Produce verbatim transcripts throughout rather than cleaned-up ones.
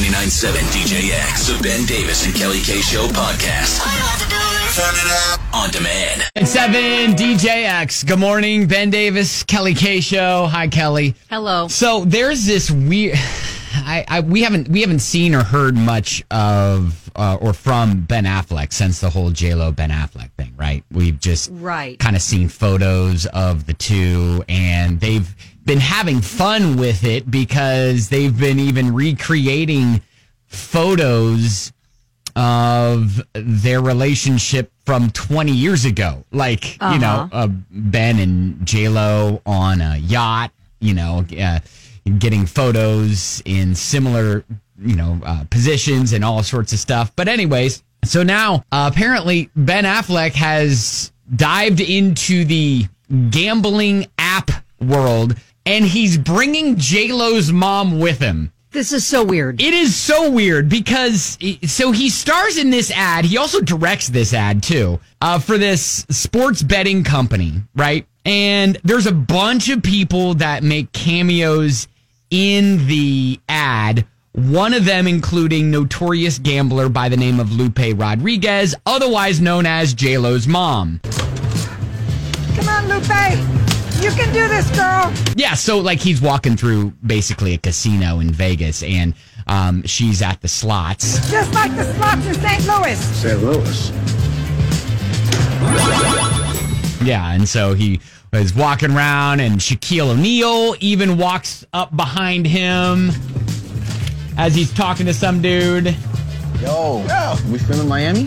ninety-nine point seven D J X, the Ben Davis and Kelly K Show podcast. I have to do this. Turn it up. On demand. And seven D J X. Good morning, Ben Davis, Kelly K Show. Hi, Kelly. Hello. So there's this weird. I, I we haven't we haven't seen or heard much of uh, or from Ben Affleck since the whole J-Lo Ben Affleck thing, right? We've just right. kind of seen photos of the two, and they've been having fun with it because they've been even recreating photos of their relationship from twenty years ago, like uh-huh. you know uh, Ben and J-Lo on a yacht, you know. Uh, getting photos in similar, you know, uh, positions and all sorts of stuff. But anyways, so now uh, apparently Ben Affleck has dived into the gambling app world, and he's bringing J-Lo's mom with him. This is so weird. It is so weird because, so he stars in this ad. He also directs this ad too, uh, for this sports betting company, right? And there's a bunch of people that make cameos in the ad, one of them including notorious gambler by the name of Lupe Rodriguez, otherwise known as J-Lo's mom. Come on, Lupe. You can do this, girl. Yeah, so like he's walking through basically a casino in Vegas, and um, she's at the slots. Just like the slots in Saint Louis. Saint Louis. Yeah, and so he is walking around, and Shaquille O'Neal even walks up behind him as he's talking to some dude. Yo, Yo. we filming Miami?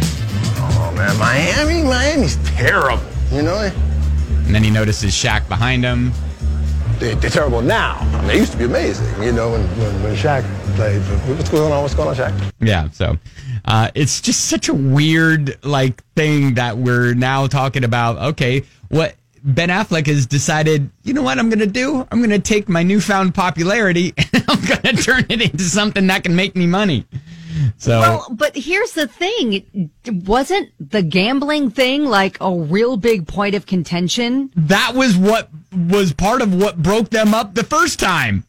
Oh, man, Miami? Miami's terrible, you know? And then he notices Shaq behind him. They, they're terrible now. I mean, they used to be amazing, you know, when, when, when Shaq played. What's going on? What's going on, Shaq? Yeah, so uh, it's just such a weird, like, thing that we're now talking about. Okay, what Ben Affleck has decided, you know what I'm going to do? I'm going to take my newfound popularity and I'm going to turn it into something that can make me money. So, well, but here's the thing. Wasn't the gambling thing like a real big point of contention? That was what was part of what broke them up the first time.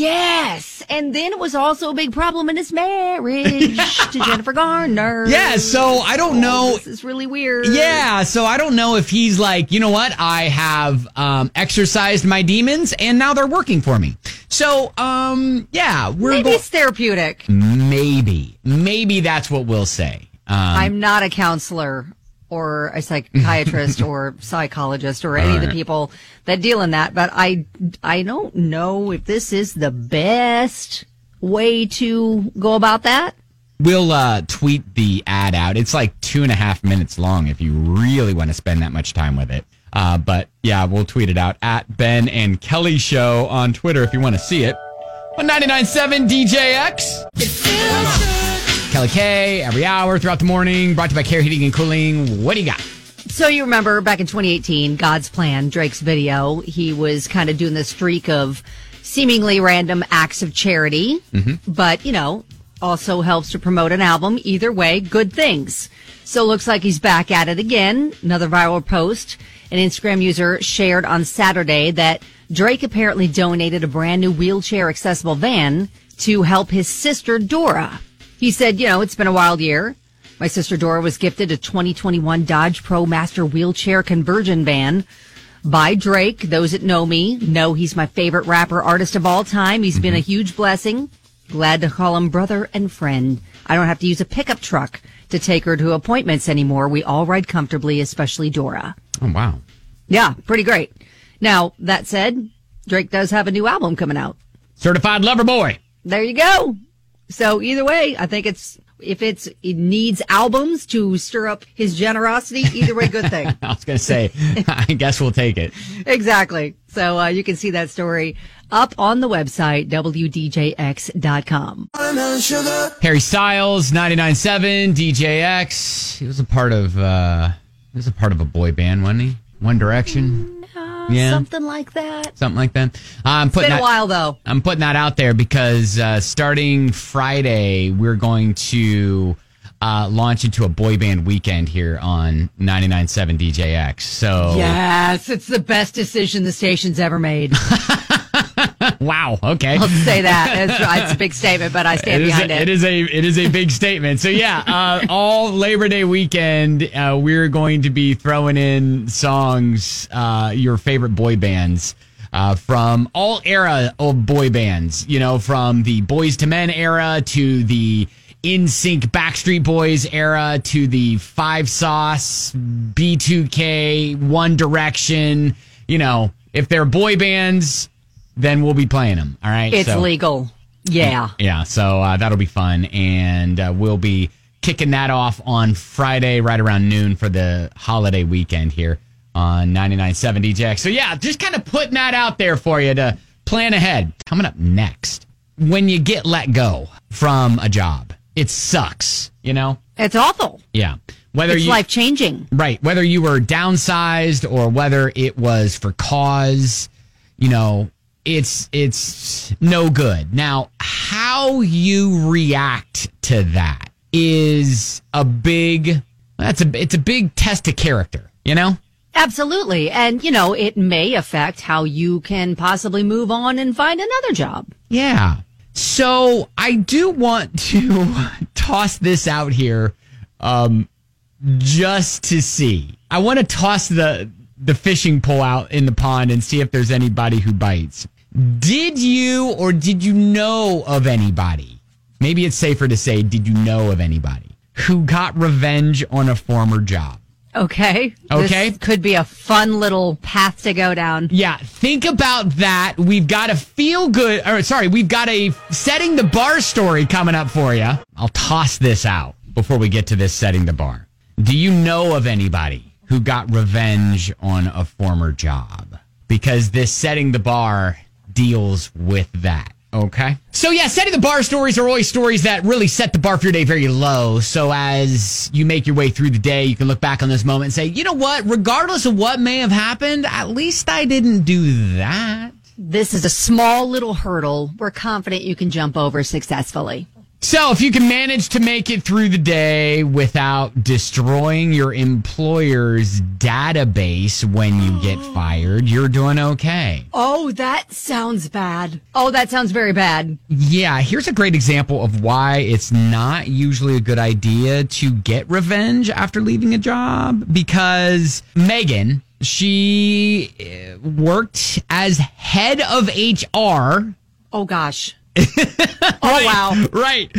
Yes. And then it was also a big problem in his marriage to Jennifer Garner. Yeah, so I don't oh, know. This is really weird. Yeah, so I don't know if he's like, you know what? I have um, exercised my demons and now they're working for me. So, um, yeah. we're Maybe go- it's therapeutic. Maybe. Maybe that's what we'll say. Um, I'm not a counselor or a psychiatrist or psychologist or any right. of the people that deal in that. But I, I don't know if this is the best way to go about that. We'll uh, tweet the ad out. It's like two and a half minutes long if you really want to spend that much time with it. Uh, but yeah, we'll tweet it out at Ben and Kelly Show on Twitter if you want to see it. On ninety-nine point seven D J X. It feels good. Kelly K, every hour throughout the morning, brought to you by Care Heating and Cooling. What do you got? So you remember back in twenty eighteen, God's Plan, Drake's video, he was kind of doing this streak of seemingly random acts of charity, mm-hmm. but, you know, also helps to promote an album. Either way, good things. So it looks like he's back at it again. Another viral post. An Instagram user shared on Saturday that Drake apparently donated a brand new wheelchair accessible van to help his sister Dora. He said, you know, it's been a wild year. My sister Dora was gifted a twenty twenty-one Dodge Pro Master wheelchair conversion van by Drake. Those that know me know he's my favorite rapper artist of all time. He's mm-hmm. been a huge blessing. Glad to call him brother and friend. I don't have to use a pickup truck to take her to appointments anymore. We all ride comfortably, especially Dora. Oh, wow. Yeah, pretty great. Now, that said, Drake does have a new album coming out. Certified Lover Boy. There you go. So either way, I think it's, if it's, it needs albums to stir up his generosity, either way, good thing. I was going to say, I guess we'll take it. Exactly. So uh, you can see that story up on the website, W D J X dot com. Harry Styles, ninety-nine point seven, D J X. He was a part of, uh, he was a part of a boy band, wasn't he? One Direction. Uh, yeah. Something like that. Something like that. Uh, I'm it's putting been a that, while, though. I'm putting that out there because uh, starting Friday, we're going to uh, launch into a boy band weekend here on ninety-nine point seven D J X. So yes, it's the best decision the station's ever made. Wow. Okay. I'll say that. It's, it's a big statement, but I stand It is, behind a, it. it is a it is a big statement. So yeah, uh, all Labor Day weekend, uh, we're going to be throwing in songs, uh, your favorite boy bands. Uh, from all era of boy bands, you know, from the Boys to Men era to the N Sync Backstreet Boys era to the Five Sauce, B two K, One Direction. You know, if they're boy bands, then we'll be playing them. All right. It's so, legal. Yeah. Yeah. So uh, that'll be fun. And uh, we'll be kicking that off on Friday right around noon for the holiday weekend here on ninety-nine point seven D J X. So yeah, just kind of putting that out there for you to plan ahead. Coming up next, when you get let go from a job, it sucks, you know? It's awful. Yeah. Whether It's you, life changing. Right. Whether you were downsized or whether it was for cause, you know, it's it's no good. Now, how you react to that is a big that's a it's a big test of character, you know? Absolutely. And, you know, it may affect how you can possibly move on and find another job. Yeah. So I do want to toss this out here um, just to see. I want to toss the the fishing pole out in the pond and see if there's anybody who bites. Did you or did you know of anybody? Maybe it's safer to say, did you know of anybody who got revenge on a former job? Okay. Okay. This could be a fun little path to go down. Yeah, think about that. We've got a feel good, or sorry, we've got a setting the bar story coming up for you. I'll toss this out before we get to this setting the bar. Do you know of anybody who got revenge on a former job? Because this setting the bar deals with that. Okay. So yeah, setting the bar stories are always stories that really set the bar for your day very low. So as you make your way through the day, you can look back on this moment and say, you know what, regardless of what may have happened, at least I didn't do that. This is a small little hurdle we're confident you can jump over successfully. So if you can manage to make it through the day without destroying your employer's database when you get fired, you're doing okay. Oh, that sounds bad. Oh, that sounds very bad. Yeah, here's a great example of why it's not usually a good idea to get revenge after leaving a job. Because Megan, she worked as head of H R. Oh, gosh. Oh, wow. Right.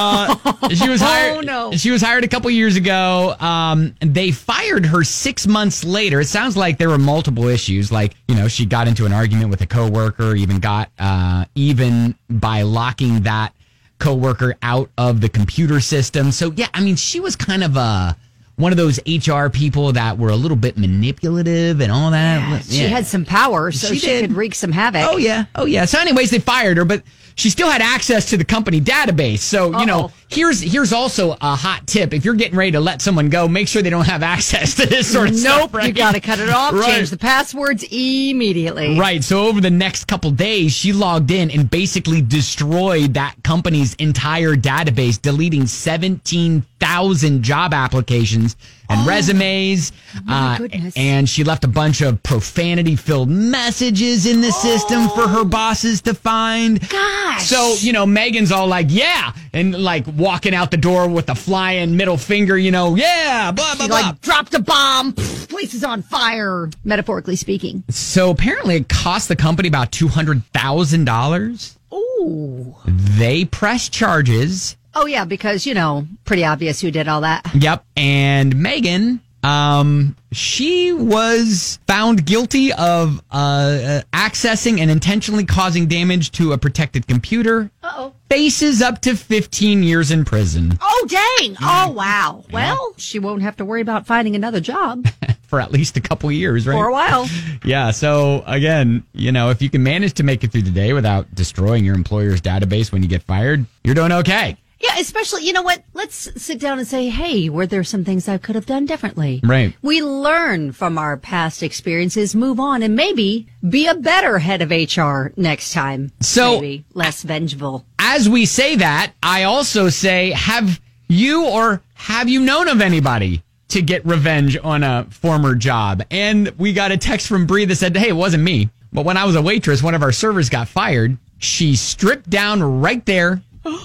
Uh, she was hired. Oh, no. She was hired a couple years ago. Um, they fired her six months later. It sounds like there were multiple issues. Like, you know, she got into an argument with a coworker, even got, uh, even by locking that coworker out of the computer system. So, yeah, I mean, she was kind of a, one of those H R people that were a little bit manipulative and all that. Yeah, she had some power, so She she, did. could wreak some havoc. Oh, yeah. Oh, yeah. So anyways, they fired her, but she still had access to the company database. So, you know, Uh-oh. here's here's also a hot tip. If you're getting ready to let someone go, make sure they don't have access to this sort of Nope, stuff. Right? you got to cut it off, Right. change the passwords immediately. Right. So over the next couple days, she logged in and basically destroyed that company's entire database, deleting seventeen thousand job applications and resumes. my Uh, goodness. and she left a bunch of profanity-filled messages in the system for her bosses to find. Gosh. So, you know, Megan's all like, yeah, and like walking out the door with a flying middle finger, you know, yeah, blah, blah, She, blah. like, dropped a bomb, pff, place is on fire, metaphorically speaking. So apparently it cost the company about two hundred thousand dollars. Ooh. They pressed charges. Oh, yeah, because, you know, pretty obvious who did all that. Yep. And Megan, um, she was found guilty of uh, uh, accessing and intentionally causing damage to a protected computer. Uh-oh. Faces up to fifteen years in prison Oh, dang. Oh, wow. Well, she won't have to worry about finding another job for at least a couple years, right? for a while. Yeah. So again, you know, if you can manage to make it through the day without destroying your employer's database when you get fired, you're doing okay. Yeah, especially, you know what? Let's sit down and say, hey, were there some things I could have done differently? Right. We learn from our past experiences, move on, and maybe be a better head of H R next time. So- maybe less vengeful. As we say that, I also say, have you or have you known of anybody to get revenge on a former job? And we got a text from Bree that said, hey, it wasn't me. But when I was a waitress, one of our servers got fired. She stripped down right there,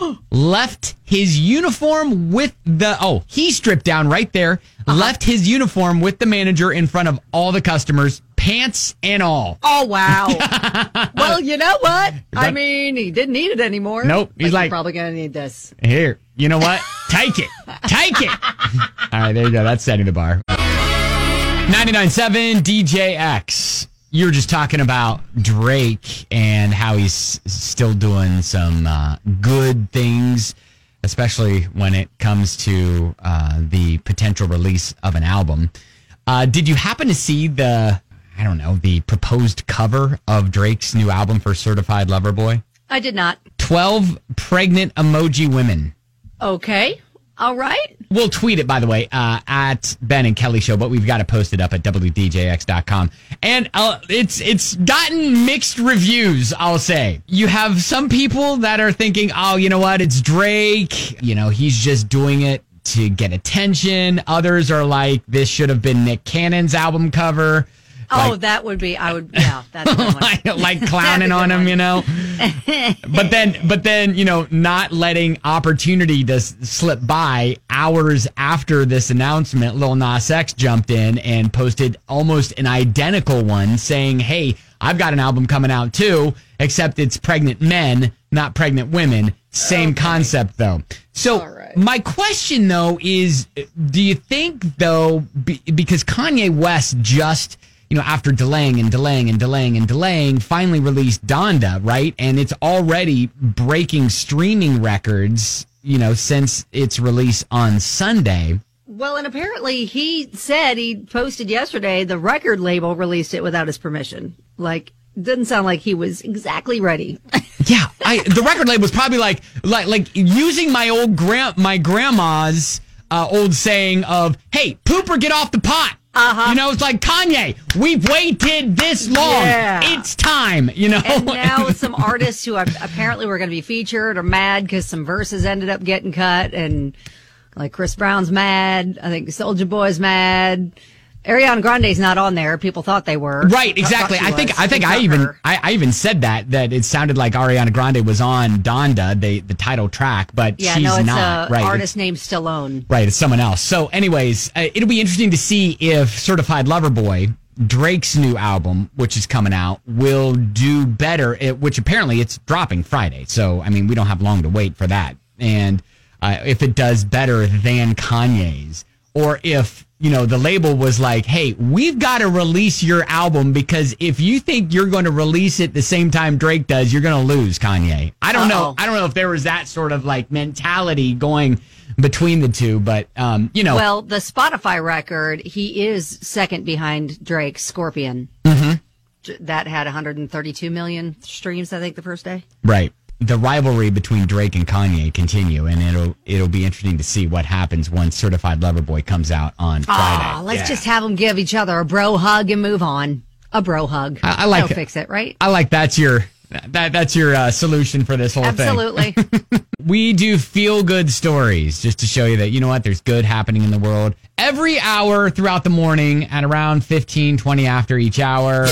left his uniform with the, oh, he stripped down right there, uh-huh. left his uniform with the manager in front of all the customers, pants and all. Oh, wow. Well, you know what? I mean, he didn't need it anymore. Nope. He's like, you're probably going to need this. Here, you know what? Take it. Take it. All right, there you go. That's setting the bar. ninety-nine point seven D J X. You were just talking about Drake and how he's still doing some uh, good things, especially when it comes to uh, the potential release of an album. Uh, did you happen to see the, I don't know, the proposed cover of Drake's new album for Certified Lover Boy? I did not. twelve pregnant emoji women. Okay. All right. We'll tweet it, by the way, uh, at Ben and Kelly Show, but we've got to post it up at W D J X dot com. And uh, it's it's gotten mixed reviews, I'll say. You have some people that are thinking, oh, you know what, it's Drake. You know, he's just doing it to get attention. Others are like, this should have been Nick Cannon's album cover. Oh, like, that would be, I would, yeah, that's a good one. like, like clowning on him, you know? but then, but then, you know, not letting opportunity to s- slip by. Hours after this announcement, Lil Nas X jumped in and posted almost an identical one saying, hey, I've got an album coming out too, except it's pregnant men, not pregnant women. Same okay. concept, though. So right. my question, though, is do you think, though, be, because Kanye West just... you know, after delaying and delaying and delaying and delaying, finally released Donda, right? And it's already breaking streaming records, you know, since its release on Sunday. Well, and apparently he said, he posted yesterday, the record label released it without his permission. Like, didn't sound like he was exactly ready. yeah, I the record label was probably like, like, like using my old grand, my grandma's uh, old saying of, hey, poop or get off the pot. Uh-huh. You know, it's like, Kanye, we've waited this long. Yeah. It's time, you know. And now some artists who are, apparently were going to be featured are mad because some verses ended up getting cut. And like Chris Brown's mad. I think Soulja Boy's mad. Ariana Grande's not on there. People thought they were. Right, exactly. I think I think I even I, I even said that that it sounded like Ariana Grande was on Donda, the the title track, but yeah, she's no, it's not. A right, artist named Stallone. Right, it's someone else. So, anyways, uh, it'll be interesting to see if Certified Lover Boy, Drake's new album, which is coming out, will do better. It, which apparently it's dropping Friday. So, I mean, we don't have long to wait for that. And uh, if it does better than Kanye's, or if, you know, the label was like, hey, we've got to release your album because if you think you're going to release it the same time Drake does, you're going to lose, Kanye. I don't Uh-oh. know. I don't know if there was that sort of like mentality going between the two, but, um, you know. Well, the Spotify record, he is second behind Drake's Scorpion. Mm-hmm. That had one hundred thirty-two million streams, I think, the first day. Right. The rivalry between Drake and Kanye continue, and it'll it'll be interesting to see what happens once Certified Lover Boy comes out on Friday. Oh, let's yeah. just have them give each other a bro hug and move on. A bro hug. I, I like That'll it. Fix it, right? I like that's your that that's your uh, solution for this whole Absolutely. thing. Absolutely. We do feel good stories just to show you that, you know what, there's good happening in the world every hour throughout the morning at around fifteen, twenty after each hour.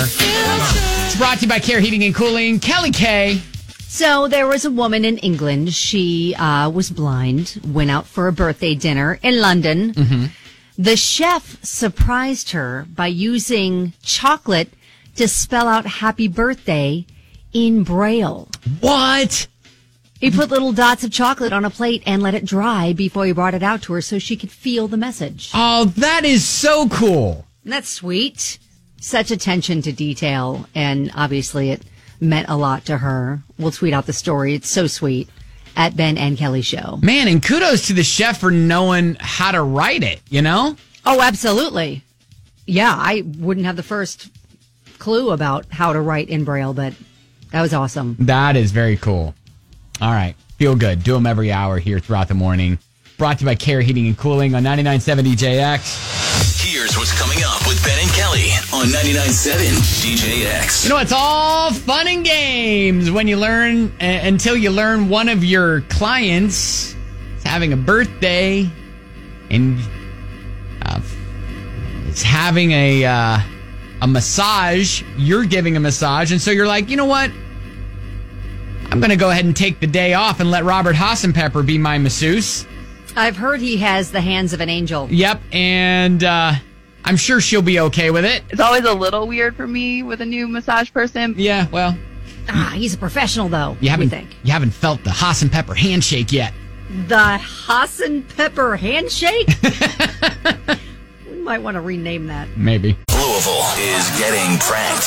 It's brought to you by Care Heating and Cooling. Kelly K. So there was a woman in England. She uh, was blind, went out for a birthday dinner in London. Mm-hmm. The chef surprised her by using chocolate to spell out happy birthday in Braille. What? He put little dots of chocolate on a plate and let it dry before he brought it out to her so she could feel the message. Oh, that is so cool. That's sweet. Such attention to detail, and obviously it meant a lot to her. We'll tweet out the story. It's so sweet at Ben and Kelly Show. Man, and kudos to the chef for knowing how to write it, you know? Oh, absolutely. Yeah, I wouldn't have the first clue about how to write in Braille, but that was awesome. That is very cool. All right. Feel good. Do them every hour here throughout the morning. Brought to you by Care Heating and Cooling on ninety-nine point seven D J X. Here's what's coming up with Ben and Kelly on ninety-nine point seven D J X. You know, it's all fun and games when you learn, uh, until you learn one of your clients is having a birthday and uh, is having a, uh, a massage. You're giving a massage. And so you're like, you know what? I'm going to go ahead and take the day off and let Robert Hassenpepper be my masseuse. I've heard he has the hands of an angel. Yep. And uh, I'm sure she'll be okay with it. It's always a little weird for me with a new massage person. Yeah, well. Ah, he's a professional, though. You haven't, think? you haven't felt the Hassenpepper handshake yet. The Hassenpepper handshake? We might want to rename that. Maybe. Louisville is getting pranked.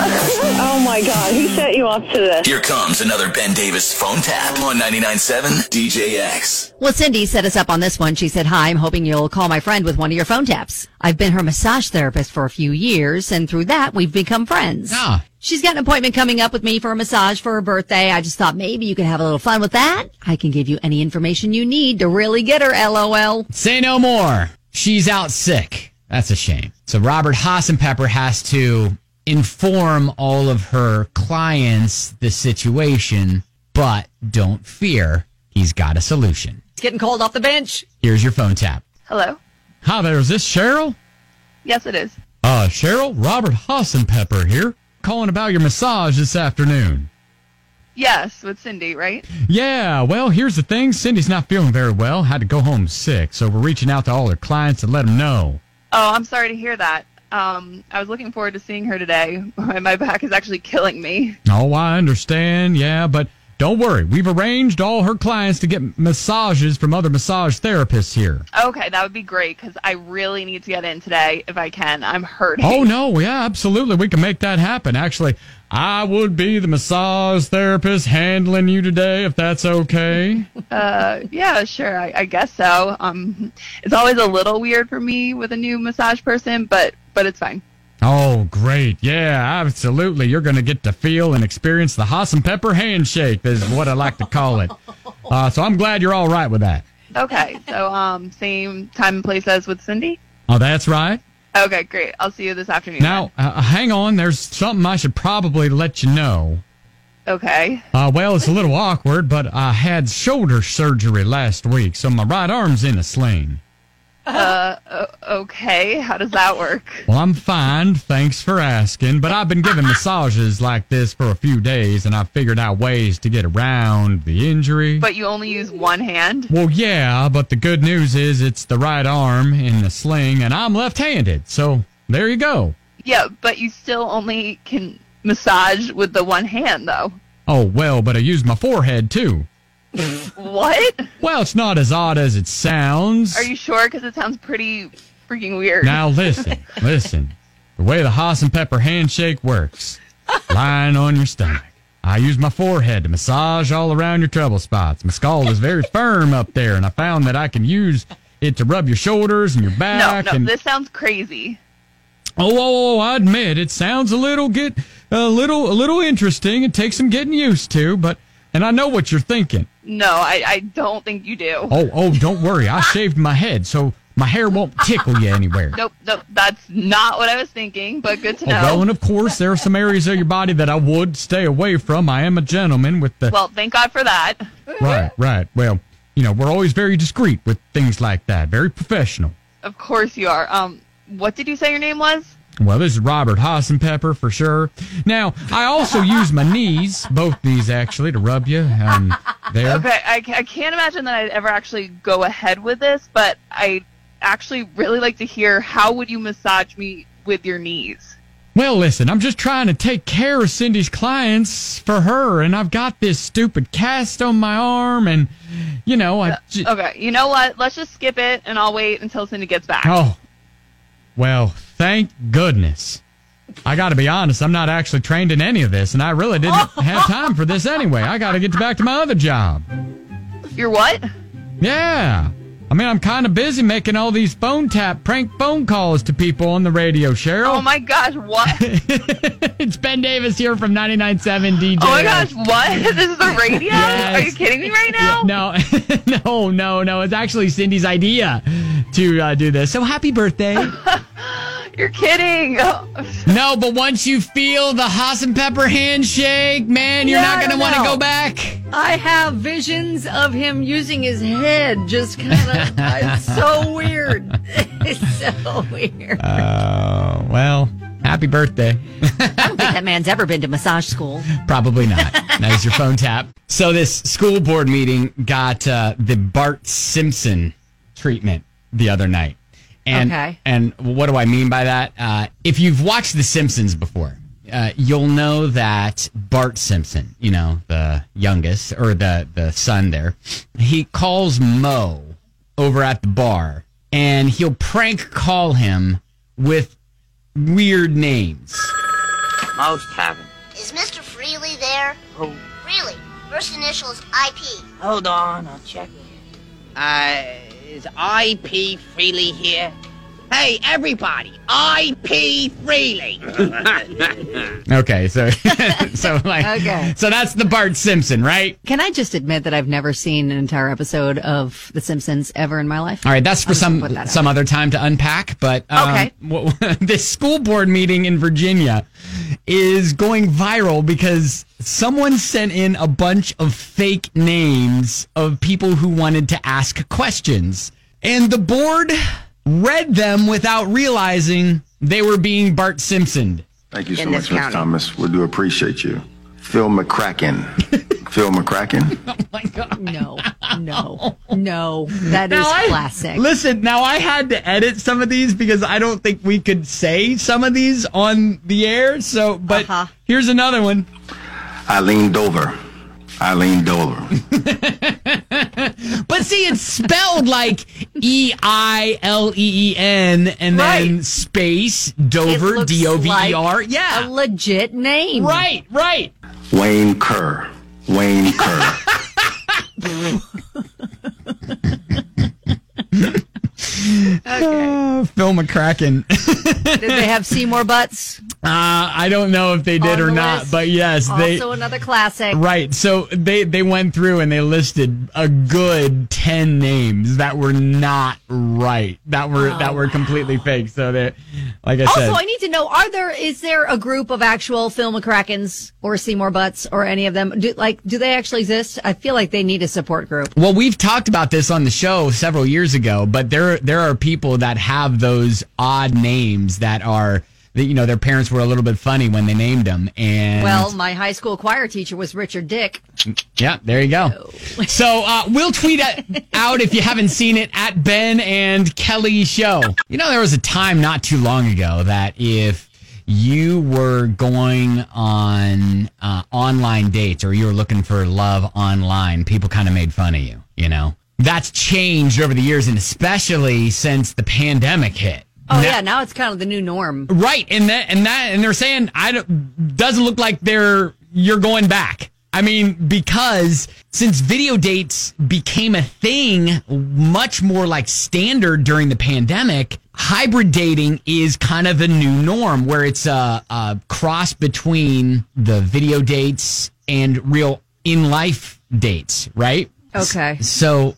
Oh my God, who set you up to this? Here comes another Ben Davis phone tap on ninety-nine point seven D J X. Well, Cindy set us up on this one. She said, hi, I'm hoping you'll call my friend with one of your phone taps. I've been her massage therapist for a few years, and through that, we've become friends. Ah. She's got an appointment coming up with me for a massage for her birthday. I just thought maybe you could have a little fun with that. I can give you any information you need to really get her, LOL. Say no more. She's out sick. That's a shame. So Robert Hassenpepper has to inform all of her clients the situation, but don't fear. He's got a solution. It's getting called off the bench. Here's your phone tap. Hello? Hi there. Is this Cheryl? Yes, it is. Uh, Cheryl, Robert Hassenpepper here. Calling about your massage this afternoon. Yes, with Cindy, right? Yeah, well, here's the thing. Cindy's not feeling very well. Had to go home sick, so we're reaching out to all her clients to let them know. Oh, I'm sorry to hear that. Um, I was looking forward to seeing her today. My back is actually killing me. Oh, I understand, yeah, but don't worry. We've arranged all her clients to get massages from other massage therapists here. Okay, that would be great, because I really need to get in today if I can. I'm hurting. Oh, no, yeah, absolutely. We can make that happen. Actually, I would be the massage therapist handling you today, if that's okay. Uh, yeah, sure, I, I guess so. Um, it's always a little weird for me with a new massage person, but but it's fine. Oh, great. Yeah, absolutely. You're going to get to feel and experience the Hassenpepper handshake, is what I like to call it. Uh, so I'm glad you're all right with that. Okay, so um, same time and place as with Cindy? Oh, that's right. Okay, great. I'll see you this afternoon. Now, uh, hang on. There's something I should probably let you know. Okay. Uh, well, it's a little awkward, but I had shoulder surgery last week, so my right arm's in a sling. Uh, okay. How does that work? Well, I'm fine. Thanks for asking. But I've been giving massages like this for a few days, and I've figured out ways to get around the injury. But you only use one hand? Well, yeah, but the good news is it's the right arm in the sling, and I'm left-handed. So there you go. Yeah, but you still only can massage with the one hand, though. Oh, well, but I use my forehead, too. What? Well, it's not as odd as it sounds. Are you sure? Because it sounds pretty freaking weird. Now listen, listen. The way the Hassenpepper handshake works. Lying on your stomach. I use my forehead to massage all around your trouble spots. My skull is very firm up there, and I found that I can use it to rub your shoulders and your back. No, no, and... this sounds crazy. Oh, oh, oh, I admit it sounds a little get a little a little interesting. It takes some getting used to, but and I know what you're thinking. No, I, I don't think you do. Oh, oh, don't worry. I shaved my head, so my hair won't tickle you anywhere. Nope, nope, that's not what I was thinking, but good to Oh, know. well, and of course, there are some areas of your body that I would stay away from. I am a gentleman with the... Well, thank God for that. Right, right. Well, you know, we're always very discreet with things like that. Very professional. Of course you are. Um, what did you say your name was? Well, this is Robert Hassenpepper for sure. Now, I also use my knees, both knees actually, to rub you um, there. Okay, I, I can't imagine that I'd ever actually go ahead with this, but I actually really like to hear, how would you massage me with your knees? Well, listen, I'm just trying to take care of Cindy's clients for her, and I've got this stupid cast on my arm, and, you know, I... J- okay, you know what? Let's just skip it, and I'll wait until Cindy gets back. Oh, well, thank goodness. I got to be honest, I'm not actually trained in any of this, and I really didn't have time for this anyway. I got to get back to my other job. You're what? Yeah. I mean, I'm kind of busy making all these phone tap prank phone calls to people on the radio, Cheryl. Oh, my gosh, what? It's Ben Davis here from ninety-nine point seven D J. Oh, my gosh, what? This is the radio? Yes. Are you kidding me right now? No, no, no, no. It's actually Cindy's idea to uh, do this. So happy birthday. You're kidding. No, but once you feel the Hassenpepper handshake, man, you're Yeah, not going to I want to know. go back. I have visions of him using his head, just kind of. It's so weird. It's so weird. Oh, uh, well, Happy birthday. I don't think that man's ever been to massage school. Probably not. That was your phone tap. So this school board meeting got uh, the Bart Simpson treatment the other night. And, okay. And what do I mean by that? Uh, if you've watched The Simpsons before, uh, you'll know that Bart Simpson, you know, the youngest, or the, the son there, he calls Moe over at the bar, and he'll prank call him with weird names. Moe's Tavern. Is Mister Freely there? Who? Freely. First initial is I P. Hold on, I'll check it. Uh, is I P Freely here? Hey, everybody, I P Freely. Okay, so so like Okay. so that's the Bart Simpson, right? Can I just admit that I've never seen an entire episode of The Simpsons ever in my life? All right, that's for some some other time to unpack. But um, Okay. w- this school board meeting in Virginia is going viral because someone sent in a bunch of fake names of people who wanted to ask questions, and the board read them without realizing they were being Bart Simpsoned. Thank you so In much, this Mister county. Thomas. We do appreciate you. Phil McCracken. Phil McCracken? Oh my God. No, no, no. That is Now I- classic. Listen, now I had to edit some of these because I don't think we could say some of these on the air. So, but Uh-huh. here's another one. Eileen Dover. Eileen Dover. But see, it's spelled like E I L E E N and then Right. space It Dover, looks D O V E R. like Yeah. a legit name. Right, right. Wayne Kerr. Wayne Kerr. Uh, Phil McCracken. Did they have Seymour Butts? Uh, I don't know if they did On or the not, list? but yes, they. Also another classic. Right. So they, they went through and they listed a good ten names that were not right. That were that were completely fake. So they, like I Also, said. I need to know: Are there is there a group of actual Phil McCrackens or Seymour Butts or any of them? Do, like, do they actually exist? I feel like they need a support group. Well, we've talked about this on the show several years ago, but there there are people that have those odd names that are, that, you know, their parents were a little bit funny when they named them. And Well, my high school choir teacher was Richard Dick. yeah, there you go. So uh, we'll tweet it out if you haven't seen it at Ben and Kelly Show. You know, there was a time not too long ago that if you were going on uh, online dates or you were looking for love online, people kind of made fun of you, you know? That's changed over the years, and especially since the pandemic hit. Oh Now- yeah, now it's kind of the new norm. Right, and that and that and they're saying I don't, doesn't look like they're you're going back. I mean, because since video dates became a thing much more like standard during the pandemic, hybrid dating is kind of the new norm, where it's a, a cross between the video dates and real in life dates, right? Okay. So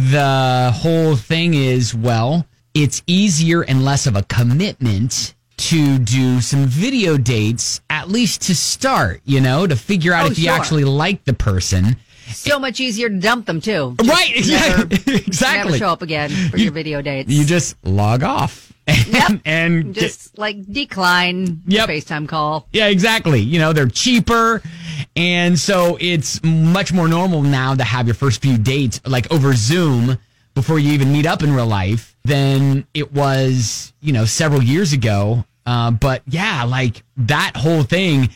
the whole thing is, well, it's easier and less of a commitment to do some video dates, at least to start, you know, to figure out Oh, if you sure. actually like the person. So much easier to dump them too. Just Right, never- exactly. exactly. Never show up again for You- your video dates. You just log off and, Yep. and get- just like decline Yep. the FaceTime call. yeah, exactly. You know, they're cheaper. And so it's much more normal now to have your first few dates like over Zoom before you even meet up in real life than it was, you know, several years ago. Uh, but yeah, like that whole thing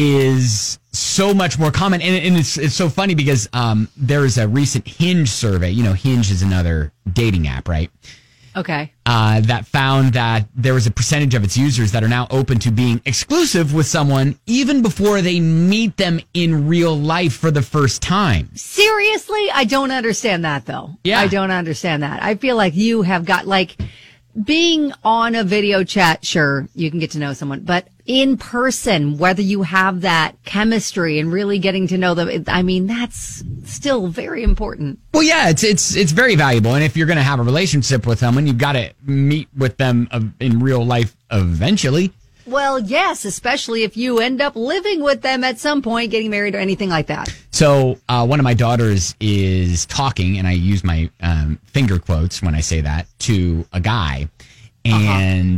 is so much more common. And, and it's, it's so funny because um, there is a recent Hinge survey. You know, Hinge is another dating app, right? Okay. Uh, that found that there was a percentage of its users that are now open to being exclusive with someone even before they meet them in real life for the first time. Seriously, I don't understand that though. Yeah. I don't understand that. I feel like you have got like being on a video chat, sure, you can get to know someone, but in person, whether you have that chemistry and really getting to know them, I mean, that's still very important. Well, yeah, it's it's it's very valuable, and if you're going to have a relationship with someone, you've got to meet with them uh, in real life eventually. Well, yes, especially if you end up living with them at some point, getting married or anything like that. So uh, one of my daughters is talking, and I use my um, finger quotes when I say that, to a guy, and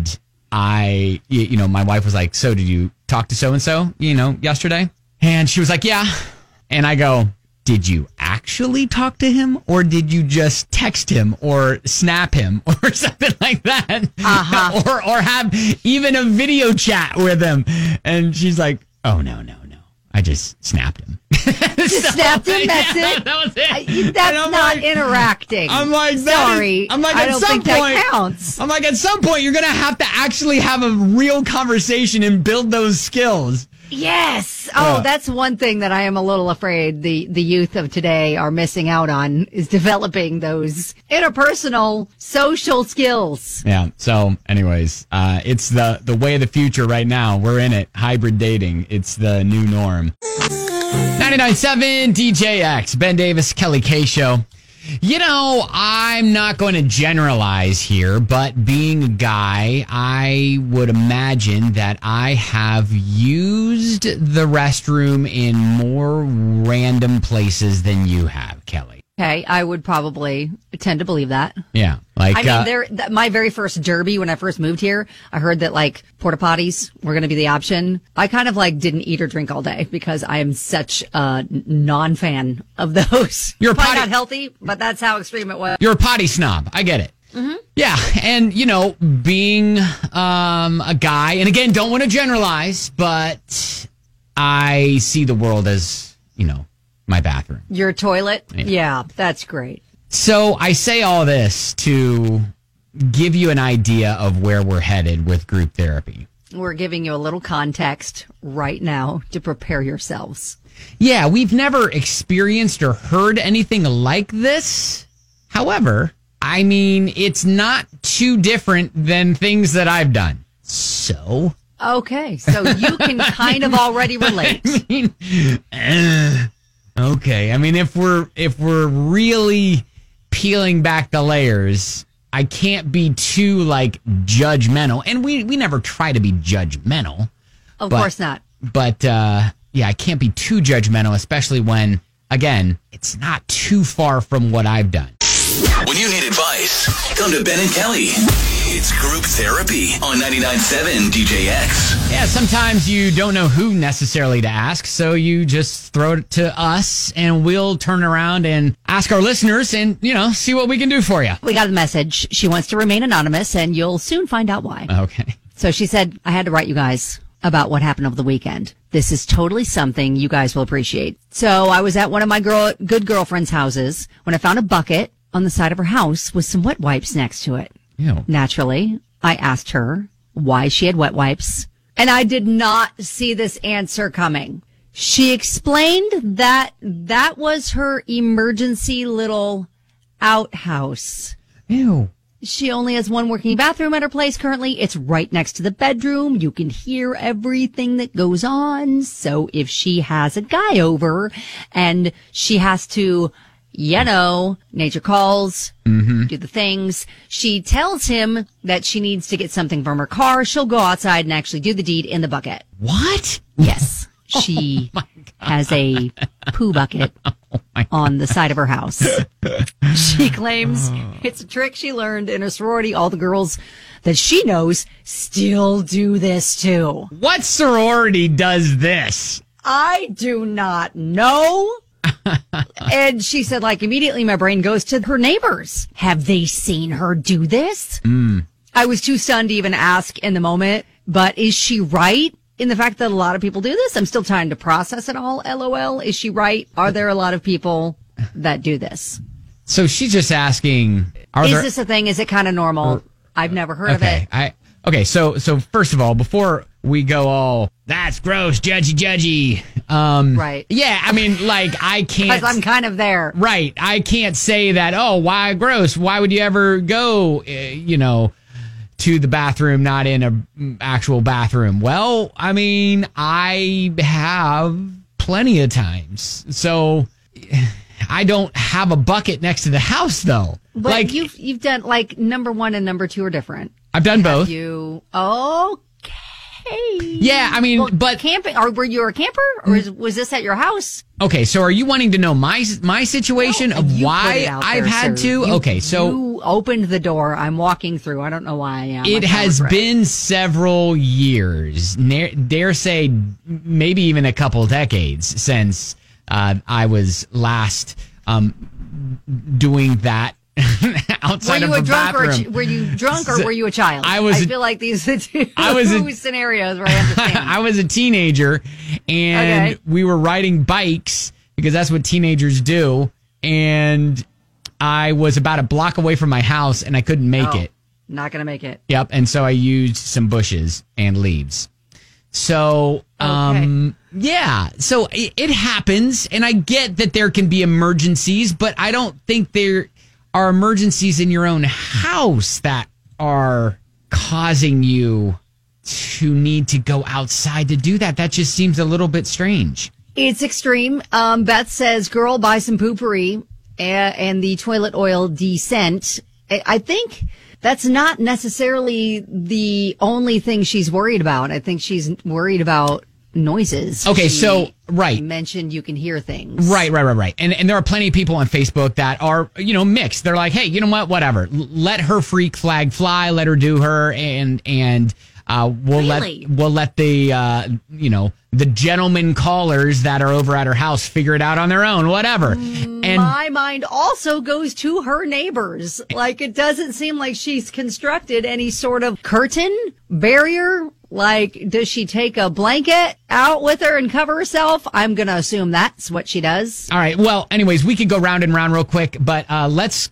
I, you, you know, my wife was like, so did you talk to so-and-so, you know, yesterday? And she was like, yeah. And I go, did you actually talk to him, or did you just text him or snap him or something like that? Uh-huh. or, or have even a video chat with him? And she's like, oh, no, no, no. I just snapped him. Just so, snapped him, that's yeah, it? That was it. I, that's not like, interacting. I'm like, sorry. Is, I'm like, I at don't some think point, that counts. I'm like, at some point, you're going to have to actually have a real conversation and build those skills. Yes. Oh, Uh, that's one thing that I am a little afraid the, the youth of today are missing out on, is developing those interpersonal social skills. Yeah. So anyways, uh, it's the, the way of the future right now. We're in it. Hybrid dating. It's the new norm. ninety-nine point seven D J X, Ben Davis, Kelly K Show. You know, I'm not going to generalize here, but being a guy, I would imagine that I have used the restroom in more random places than you have, Kelly. Okay, I would probably tend to believe that. Yeah, like I mean, uh, there. Th- my very first derby when I first moved here, I heard that like porta potties were going to be the option. I kind of like didn't eat or drink all day because I am such a non-fan of those. You're a probably potty- not healthy, but that's how extreme it was. You're a potty snob. I get it. Mm-hmm. Yeah, and you know, being um, a guy, and again, don't want to generalize, but I see the world as, you know, my bathroom. Your toilet? Yeah. Yeah, that's great. So I say all this to give you an idea of where we're headed with group therapy. We're giving you a little context right now to prepare yourselves. Yeah, we've never experienced or heard anything like this. However, I mean, it's not too different than things that I've done. So... Okay, so you can kind of already relate. I mean, uh, okay. I mean, if we're if we're really peeling back the layers, I can't be too like judgmental, and we we never try to be judgmental. Of but, course not. But uh, yeah, I can't be too judgmental, especially when, again, it's not too far from what I've done. When you need advice, come to Ben and Kelly. It's group therapy on ninety-nine point seven D J X. Yeah, sometimes you don't know who necessarily to ask, so you just throw it to us, and we'll turn around and ask our listeners and, you know, see what we can do for you. We got a message. She wants to remain anonymous, and you'll soon find out why. Okay. So she said, I had to write you guys about what happened over the weekend. This is totally something you guys will appreciate. So I was at one of my girl, good girlfriend's houses when I found a bucket on the side of her house with some wet wipes next to it. Ew. Naturally, I asked her why she had wet wipes, and I did not see this answer coming. She explained that that was her emergency little outhouse. Ew. She only has one working bathroom at her place currently. It's right next to the bedroom. You can hear everything that goes on. So if she has a guy over and she has to, you know, nature calls, mm-hmm. do the things, she tells him that she needs to get something from her car. She'll go outside and actually do the deed in the bucket. What? Yes. She oh has a poo bucket oh on the side of her house. She claims it's a trick she learned in her sorority. All the girls that she knows still do this too. What sorority does this? I do not know. And she said, like, immediately my brain goes to her neighbors. Have they seen her do this? Mm. I was too stunned to even ask in the moment, but is she right in the fact that a lot of people do this? I'm still trying to process it all, LOL. Is she right? Are there a lot of people that do this? So she's just asking, are is there... this a thing? Is it kind of normal? Or, I've never heard okay, of it. I, okay, so so first of all, before we go all, that's gross, judgy, judgy. Um, right. Yeah, I mean, like, I can't... Because I'm kind of there. Right. I can't say that, oh, why gross? Why would you ever go, uh, you know, to the bathroom, not in a actual bathroom? Well, I mean, I have plenty of times. So I don't have a bucket next to the house, though. But like you've you've done, like, number one and number two are different. I've done have both. You okay? Yeah, I mean, well, but camping. Or were you a camper, or is, was this at your house? Okay, so are you wanting to know my my situation well, of you why put it out I've there, had sir. to? You, okay, so you who opened the door? I'm walking through. I don't know why I am. It has been several years, dare say maybe even a couple decades since uh, I was last um, doing that outside of a a drunk bathroom. Or, were you drunk or were you a child? I was. I a, feel like these are two I was a, scenarios where I understand. I was a teenager, and okay. we were riding bikes because that's what teenagers do. And I was about a block away from my house, and I couldn't make oh, it. Not going to make it. Yep. And so I used some bushes and leaves. So, um, okay. yeah. So it, it happens, and I get that there can be emergencies, but I don't think there are emergencies in your own house that are causing you to need to go outside to do that. That just seems a little bit strange. It's extreme. Um, Beth says, girl, buy some poopery and, and the toilet oil descent. I think that's not necessarily the only thing she's worried about. I think she's worried about noises. Okay, she so, right. mentioned you can hear things. Right, right, right, right. And and there are plenty of people on Facebook that are, you know, mixed. They're like, hey, you know what, whatever. L- let her freak flag fly, let her do her, and and uh, we'll really? let we'll let the uh, you know, the gentleman callers that are over at her house figure it out on their own, whatever. Mm, and my mind also goes to her neighbors. Like, it doesn't seem like she's constructed any sort of curtain, barrier. Like, does she take a blanket out with her and cover herself? I'm going to assume that's what she does. All right. Well, anyways, we could go round and round real quick, but uh, let's...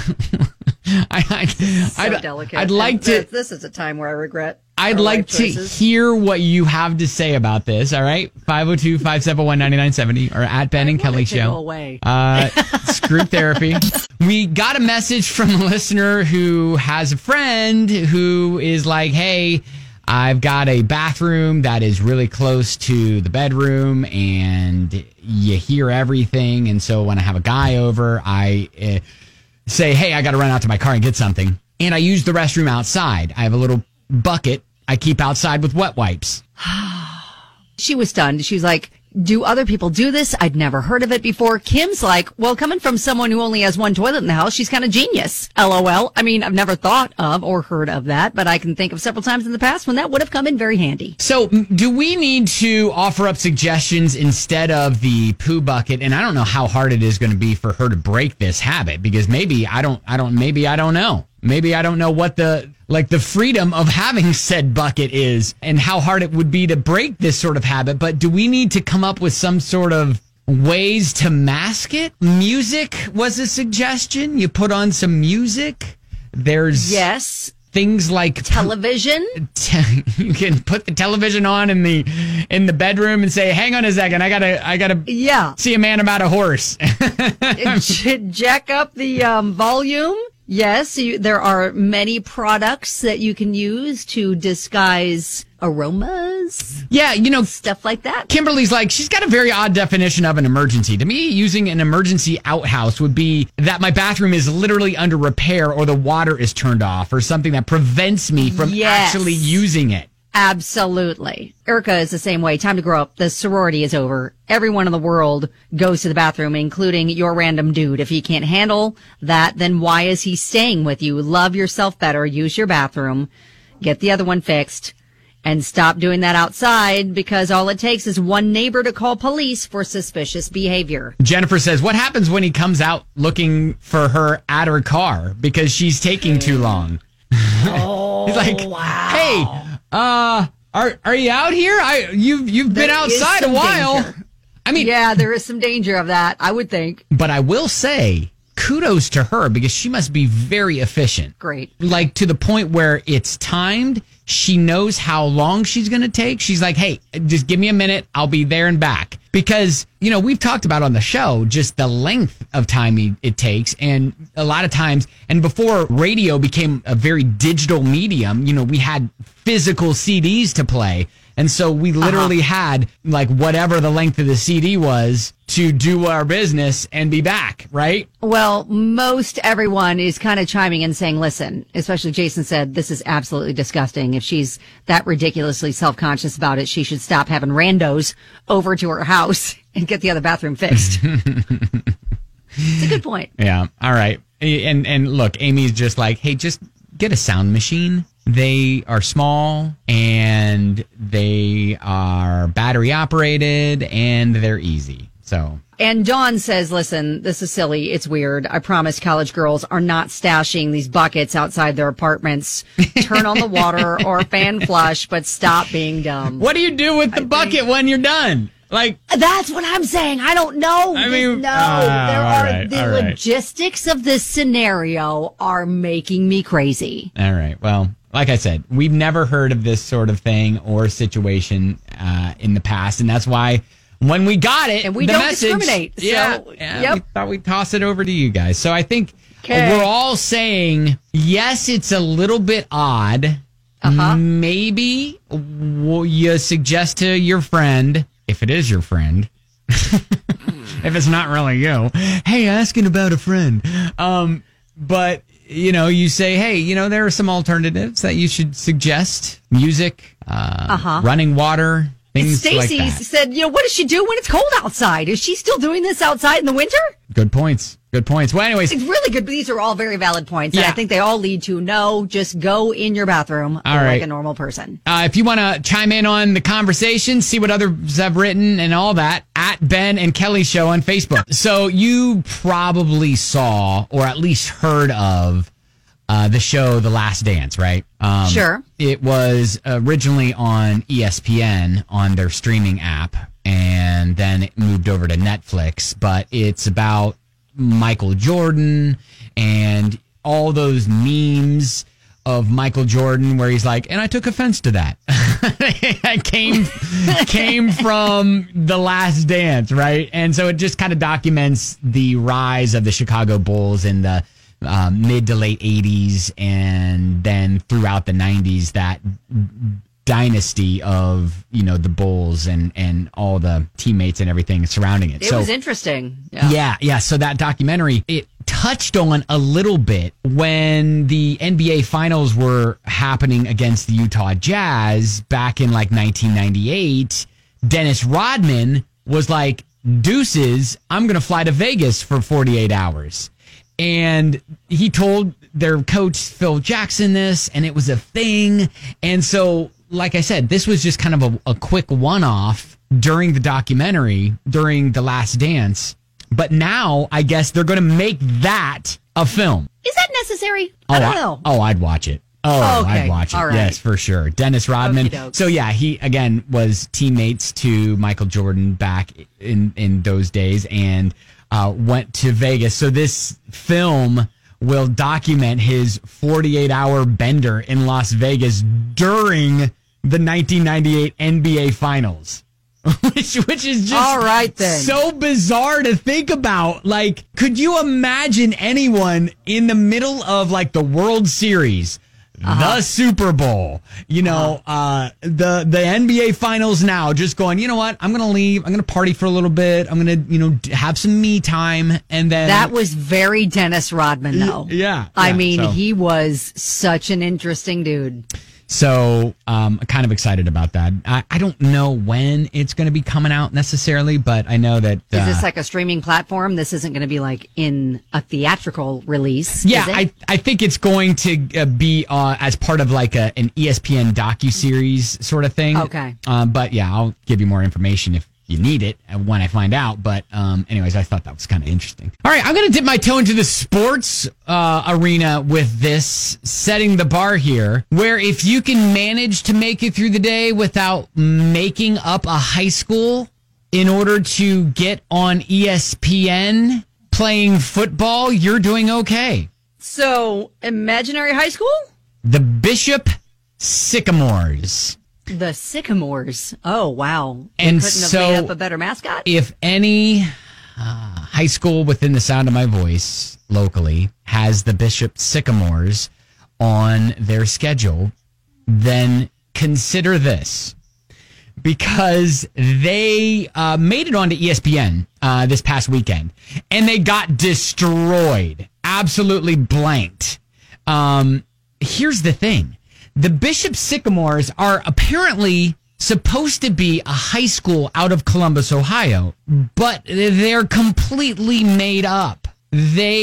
I, I, so I'd, delicate. I'd like to... This is a time where I regret I'd like to hear what you have to say about this, all right? five oh two, five seven one, nine nine seven oh or at Ben and Kelly Show. Go away. Uh, it's group therapy. We got a message from a listener who has a friend who is like, hey... I've got a bathroom that is really close to the bedroom, and you hear everything. And so when I have a guy over, I uh, say, hey, I got to run out to my car and get something. And I use the restroom outside. I have a little bucket I keep outside with wet wipes. She was stunned. She was like, do other people do this? I'd never heard of it before. Kim's like, well, coming from someone who only has one toilet in the house, she's kind of genius. LOL. I mean, I've never thought of or heard of that, but I can think of several times in the past when that would have come in very handy. So do we need to offer up suggestions instead of the poo bucket? And I don't know how hard it is going to be for her to break this habit, because maybe I don't, I don't, maybe I don't know. Maybe I don't know what the, like the freedom of having said bucket is and how hard it would be to break this sort of habit. But do we need to come up with some sort of ways to mask it? Music was a suggestion. You put on some music. There's yes. things like television. Te- you can put the television on in the in the bedroom and say, hang on a second, I gotta I gotta yeah. see a man about a horse. Jack up the um, volume. Yes, you, there are many products that you can use to disguise aromas. Yeah, you know, stuff like that. Kimberly's like, she's got a very odd definition of an emergency. To me, using an emergency outhouse would be that my bathroom is literally under repair or the water is turned off or something that prevents me from yes. actually using it. Absolutely. Erica is the same way. Time to grow up. The sorority is over. Everyone in the world goes to the bathroom, including your random dude. If he can't handle that, then why is he staying with you? Love yourself better. Use your bathroom. Get the other one fixed. And stop doing that outside, because all it takes is one neighbor to call police for suspicious behavior. Jennifer says, what happens when he comes out looking for her at her car because she's taking too long? Oh, he's like, wow. Hey, uh, are are you out here? I you've you've been There outside a while. Danger. I mean, yeah, there is some danger of that, I would think. But I will say, kudos to her, because she must be very efficient. Great. Like, to the point where it's timed. She knows how long she's going to take. She's like, hey, just give me a minute. I'll be there and back. Because, you know, we've talked about on the show just the length of time it takes. And a lot of times, and before radio became a very digital medium, you know, we had physical C Ds to play. And so we literally uh-huh. had like whatever the length of the C D was to do our business and be back, right? Well, most everyone is kind of chiming in saying, listen, especially Jason said, this is absolutely disgusting. If she's that ridiculously self-conscious about it, she should stop having randos over to her house and get the other bathroom fixed. It's a good point. Yeah. All right. And and look, Amy's just like, hey, just get a sound machine. They are small and they are battery operated and they're easy. So. And Dawn says, listen, this is silly. It's weird. I promise college girls are not stashing these buckets outside their apartments. Turn on the water or fan flush, but stop being dumb. What do you do with the I bucket think... when you're done? Like, that's what I'm saying. I don't know. I mean, no, uh, there are right, the right. logistics of this scenario are making me crazy. All right. Well, like I said, we've never heard of this sort of thing or situation uh, in the past, and that's why when we got it, and we the don't message, discriminate. Yeah, so, yeah yep. we thought we'd toss it over to you guys. So I think Kay. we're all saying yes. It's a little bit odd. Uh-huh. Maybe you suggest to your friend, if it is your friend. If it's not really you, hey, asking about a friend. Um, but, you know, you say, hey, you know, there are some alternatives that you should suggest. Music, uh, uh-huh. running water, things Stacey like that. said, you know, what does she do when it's cold outside? Is she still doing this outside in the winter? Good points. Good points. Well, anyways. It's really good. But these are all very valid points. Yeah. And I think they all lead to no, just go in your bathroom all like right. a normal person. Uh, if you want to chime in on the conversation, see what others have written and all that, at Ben and Kelly Show on Facebook. So you probably saw, or at least heard of, uh, the show The Last Dance, right? Um, sure. It was originally on E S P N on their streaming app, and then it moved over to Netflix. But it's about Michael Jordan and all those memes of Michael Jordan where he's like, and I took offense to that. It came came from The Last Dance, right? And so it just kind of documents the rise of the Chicago Bulls in the uh, mid to late eighties and then throughout the nineties, that dynasty of, you know, the Bulls and, and all the teammates and everything surrounding it. It so, was interesting. Yeah. yeah, yeah. So that documentary, it touched on a little bit when the N B A finals were happening against the Utah Jazz back in like nineteen ninety-eight. Dennis Rodman was like, deuces, I'm going to fly to Vegas for forty-eight hours. And he told their coach, Phil Jackson, this, and it was a thing. And so, like I said, this was just kind of a, a quick one-off during the documentary, during The Last Dance. But now, I guess they're going to make that a film. Is that necessary? Oh, I don't know. I, oh, I'd watch it. Oh, okay. I'd watch it. All right. Yes, for sure. Dennis Rodman. Okey-dokes. So, yeah, he, again, was teammates to Michael Jordan back in, in those days and uh, went to Vegas. So this film will document his forty-eight hour bender in Las Vegas during the nineteen ninety-eight N B A Finals. Which, which is just all right, then. So bizarre to think about. Like, could you imagine anyone in the middle of like the World Series, uh-huh. the Super Bowl, you know, uh-huh. uh, the the N B A Finals now, just going, you know what? I'm gonna leave. I'm gonna party for a little bit. I'm gonna, you know, have some me time, and then that was very Dennis Rodman, though. Yeah, I yeah, mean, so. He was such an interesting dude. So um, I'm kind of excited about that. I, I don't know when it's going to be coming out necessarily, but I know that... Uh, is this like a streaming platform? This isn't going to be like in a theatrical release, Yeah, is it? I, I think it's going to uh, be uh, as part of like a, an E S P N docuseries sort of thing. Okay. Uh, but yeah, I'll give you more information if you need it when I find out. But um, anyways, I thought that was kind of interesting. All right, I'm going to dip my toe into the sports uh, arena with this, setting the bar here, where if you can manage to make it through the day without making up a high school in order to get on E S P N playing football, you're doing okay. So, imaginary high school? The Bishop Sycamores. The Sycamores. Oh, wow. They And couldn't so, have made up a better mascot? If any uh, high school within the sound of my voice locally has the Bishop Sycamores on their schedule, then consider this. Because they uh, made it onto E S P N uh, this past weekend, and they got destroyed, absolutely blanked. Um, here's the thing. The Bishop Sycamores are apparently supposed to be a high school out of Columbus, Ohio, but they're completely made up. They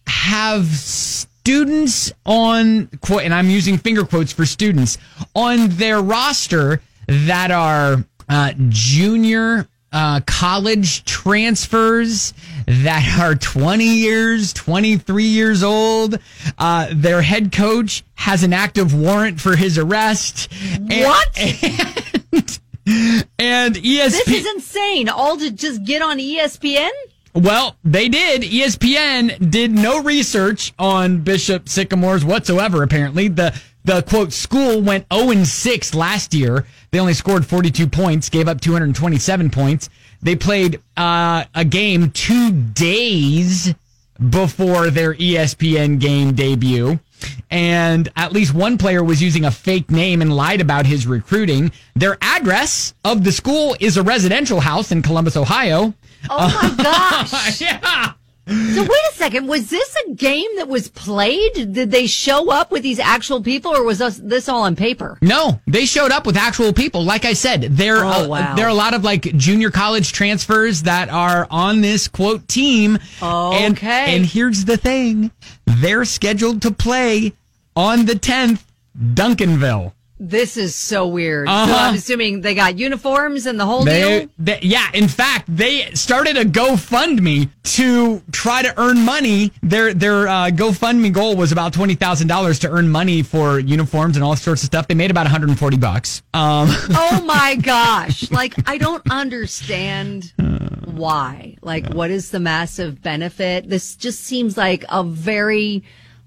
have students on, quote, and I'm using finger quotes for students, on their roster that are uh, junior uh, college transfers that are twenty years, twenty-three years old. Uh, their head coach has an active warrant for his arrest. What? And, and E S P N. This is insane. All to just get on E S P N? Well, they did. E S P N did no research on Bishop Sycamores whatsoever, apparently. The, the quote, school went oh and six last year. They only scored forty-two points, gave up two hundred twenty-seven points. They played uh, a game two days before their E S P N game debut. And at least one player was using a fake name and lied about his recruiting. Their address of the school is a residential house in Columbus, Ohio. Oh, my gosh. Yeah. So wait a second. Was this a game that was played? Did they show up with these actual people, or was this, this all on paper? No, they showed up with actual people. Like I said, there, Oh, uh, wow. there are a lot of like junior college transfers that are on this quote team. Okay. And, and here's the thing. They're scheduled to play on the tenth, Duncanville. This is so weird. Uh-huh. So I'm assuming they got uniforms and the whole They, deal? they, yeah, in fact, they started a GoFundMe to try to earn money. Their their uh, GoFundMe goal was about twenty thousand dollars to earn money for uniforms and all sorts of stuff. They made about one hundred forty bucks. Um, Oh my gosh. Like, I don't understand why. Like, what is the massive benefit? This just seems like a very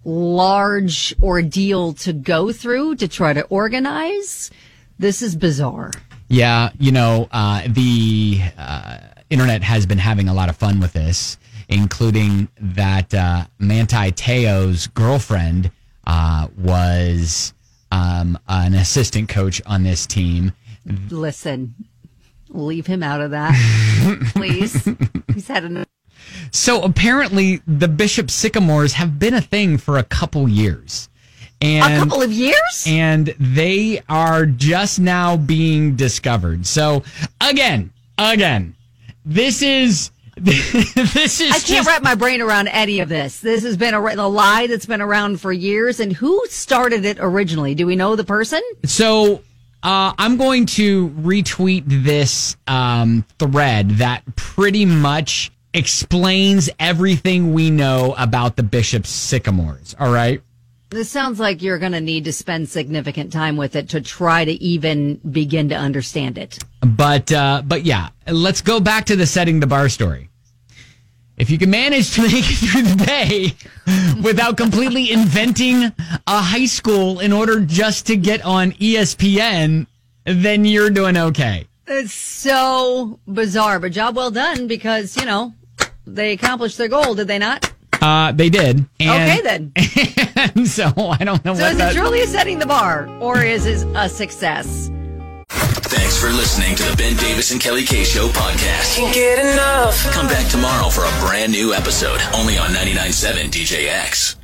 large ordeal to go through to try to organize. This is bizarre. Yeah, you know, uh, the uh, internet has been having a lot of fun with this, including that uh, Manti Te'o's girlfriend uh, was um, an assistant coach on this team. Listen, leave him out of that, please. He's had enough. So apparently the Bishop Sycamores have been a thing for a couple years. And, A couple of years? And they are just now being discovered. So again, again, this is this is I can't just, wrap my brain around any of this. This has been a, a lie that's been around for years. And who started it originally? Do we know the person? So uh, I'm going to retweet this um, thread that pretty much explains everything we know about the Bishop Sycamores. All right. This sounds like you're going to need to spend significant time with it to try to even begin to understand it. But, uh, but yeah, let's go back to the setting the bar story. If you can manage to make it through the day without completely inventing a high school in order just to get on E S P N, then you're doing okay. It's so bizarre, but job well done because, you know, they accomplished their goal, did they not? Uh, they did. And, Okay, then. And so I don't know So what is that... it truly setting the bar, or is it a success? Thanks for listening to the Ben Davis and Kelly K Show podcast. Can't get enough. Come back tomorrow for a brand new episode, only on ninety-nine point seven D J X.